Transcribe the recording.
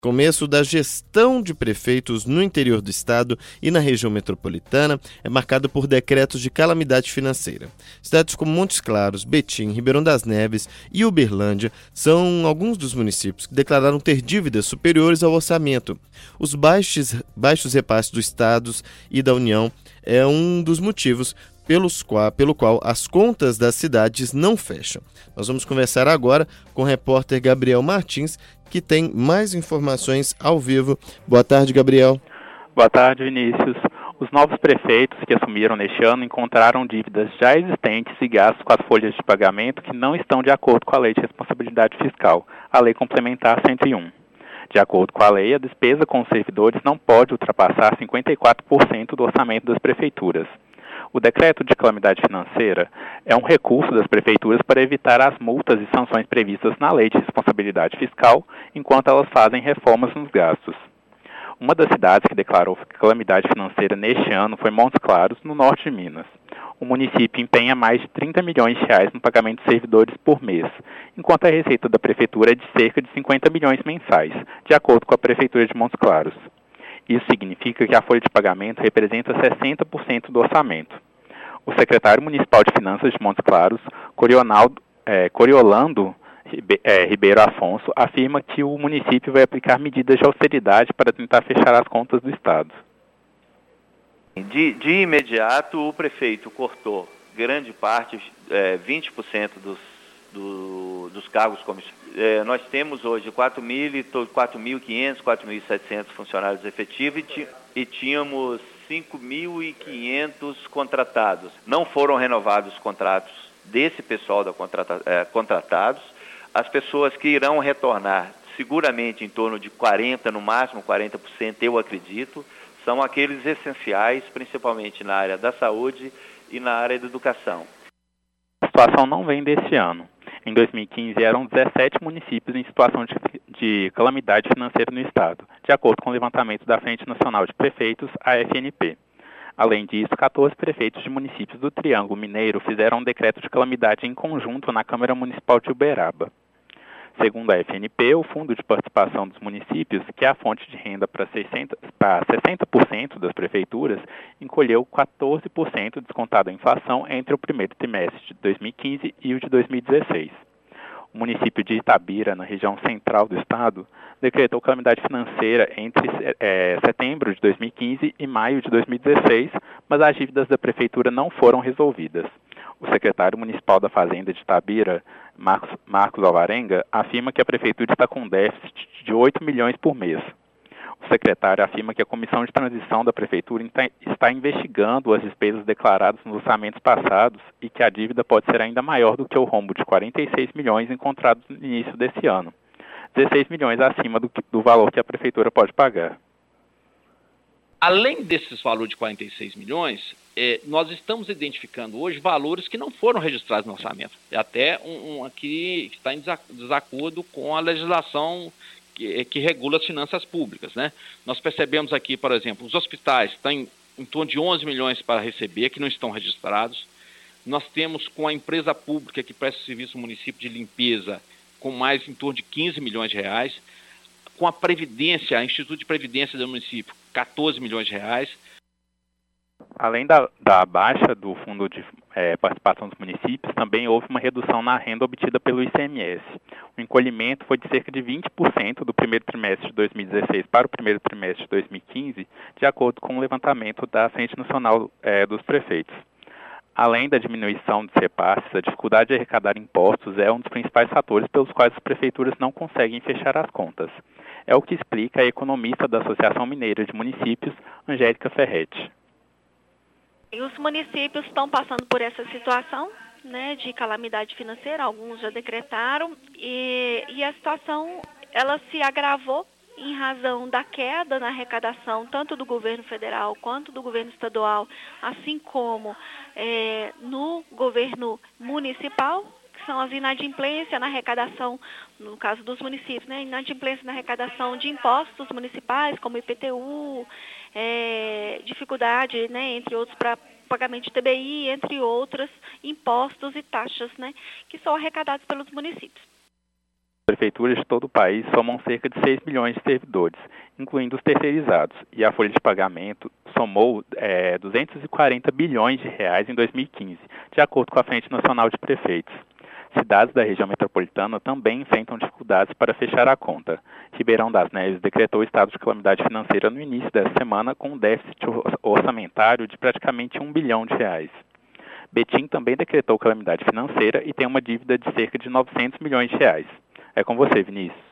Começo da gestão de prefeitos no interior do estado e na região metropolitana é marcado por decretos de calamidade financeira. Cidades como Montes Claros, Betim, Ribeirão das Neves e Uberlândia são alguns dos municípios que declararam ter dívidas superiores ao orçamento. Os baixos repasses dos estados e da União é um dos motivos pelo qual as contas das cidades não fecham. Nós vamos conversar agora com o repórter Gabriel Martins, que tem mais informações ao vivo. Boa tarde, Gabriel. Boa tarde, Vinícius. Os novos prefeitos que assumiram neste ano encontraram dívidas já existentes e gastos com as folhas de pagamento que não estão de acordo com a Lei de Responsabilidade Fiscal, a Lei Complementar 101. De acordo com a lei, a despesa com os servidores não pode ultrapassar 54% do orçamento das prefeituras. O decreto de calamidade financeira é um recurso das prefeituras para evitar as multas e sanções previstas na Lei de Responsabilidade Fiscal, enquanto elas fazem reformas nos gastos. Uma das cidades que declarou calamidade financeira neste ano foi Montes Claros, no norte de Minas. O município empenha mais de 30 milhões de reais no pagamento de servidores por mês, enquanto a receita da prefeitura é de cerca de 50 milhões mensais, de acordo com a prefeitura de Montes Claros. Isso significa que a folha de pagamento representa 60% do orçamento. O secretário municipal de Finanças de Montes Claros, Coriolando Ribeiro Afonso, afirma que o município vai aplicar medidas de austeridade para tentar fechar as contas do estado. De imediato, o prefeito cortou grande parte, 20% dos cargos comissionados. Nós temos hoje 4.500, 4.700 funcionários efetivos e tínhamos 5.500 contratados. Não foram renovados os contratos desse pessoal contratados. As pessoas que irão retornar, seguramente em torno de 40%, no máximo 40%, eu acredito, são aqueles essenciais, principalmente na área da saúde e na área da educação. A situação não vem desse ano. Em 2015, eram 17 municípios em situação de calamidade financeira no estado, de acordo com o levantamento da Frente Nacional de Prefeitos, a FNP. Além disso, 14 prefeitos de municípios do Triângulo Mineiro fizeram um decreto de calamidade em conjunto na Câmara Municipal de Uberaba. Segundo a FNP, o Fundo de Participação dos Municípios, que é a fonte de renda para 60% das prefeituras, encolheu 14% descontado a inflação entre o primeiro trimestre de 2015 e o de 2016. O município de Itabira, na região central do estado, decretou calamidade financeira entre setembro de 2015 e maio de 2016, mas as dívidas da prefeitura não foram resolvidas. O secretário municipal da Fazenda de Itabira, Marcos Alvarenga, afirma que a prefeitura está com um déficit de 8 milhões por mês. O secretário afirma que a comissão de transição da prefeitura está investigando as despesas declaradas nos orçamentos passados e que a dívida pode ser ainda maior do que o rombo de 46 milhões encontrados no início desse ano, 16 milhões acima do valor que a prefeitura pode pagar. Além desses valores de 46 milhões, nós estamos identificando hoje valores que não foram registrados no orçamento. É até um aqui que está em desacordo com a legislação que regula as finanças públicas, né? Nós percebemos aqui, por exemplo, os hospitais têm em torno de 11 milhões para receber, que não estão registrados. Nós temos com a empresa pública que presta serviço no município de limpeza, com mais em torno de 15 milhões de reais. Com a Previdência, a Instituto de Previdência do município, 14 milhões de reais. Além da baixa do Fundo de Participação dos Municípios, também houve uma redução na renda obtida pelo ICMS. O encolhimento foi de cerca de 20% do primeiro trimestre de 2016 para o primeiro trimestre de 2015, de acordo com o levantamento da Frente Nacional dos Prefeitos. Além da diminuição dos repasses, a dificuldade de arrecadar impostos é um dos principais fatores pelos quais as prefeituras não conseguem fechar as contas. É o que explica a economista da Associação Mineira de Municípios, Angélica Ferretti. Os municípios estão passando por essa situação, né, de calamidade financeira, alguns já decretaram, e a situação ela se agravou em razão da queda na arrecadação, tanto do governo federal quanto do governo estadual, assim como no governo municipal, que são as inadimplências na arrecadação, no caso dos municípios, né, inadimplência na arrecadação de impostos municipais, como IPTU, dificuldade, né, entre outros, para pagamento de TBI, entre outros impostos e taxas, né, que são arrecadados pelos municípios. prefeituras de todo o país somam cerca de 6 milhões de servidores, incluindo os terceirizados, e a folha de pagamento somou 240 bilhões de reais em 2015, de acordo com a Frente Nacional de Prefeitos. Cidades da região metropolitana também enfrentam dificuldades para fechar a conta. Ribeirão das Neves decretou estado de calamidade financeira no início dessa semana com um déficit orçamentário de praticamente R$1 bilhão. Betim também decretou calamidade financeira e tem uma dívida de cerca de R$900 milhões. É com você, Vinícius.